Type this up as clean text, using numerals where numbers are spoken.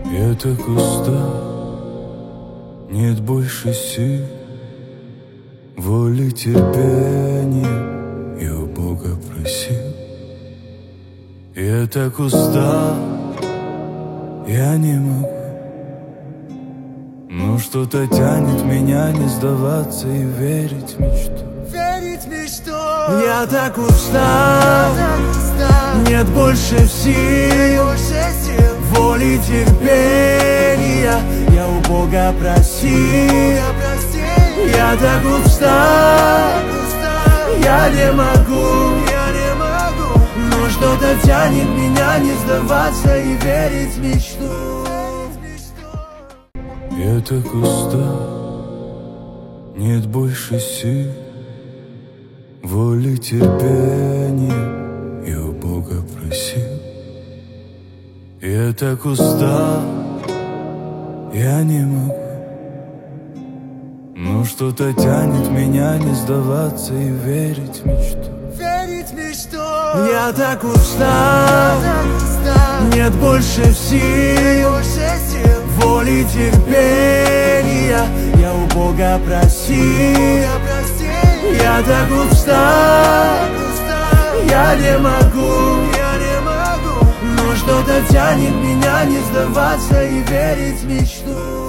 Я так устал, нет больше сил, воли, терпения я у Бога просил. Я так устал, я не могу, но что-то тянет меня не сдаваться и верить в мечту. Я так устал, нет больше сил, воли, терпения я у Бога просил. Я так устал, я не могу, но что-то тянет меня не сдаваться и верить в мечту. Я так устал, нет больше сил, воли, терпения я у Бога просил. Я так устал, я не могу, но что-то тянет меня не сдаваться и верить в мечту. Я так устал, нет больше сил, воли, терпения я у Бога просил. Я так устал, я не могу, но что-то тянет меня не сдаваться и верить в мечту.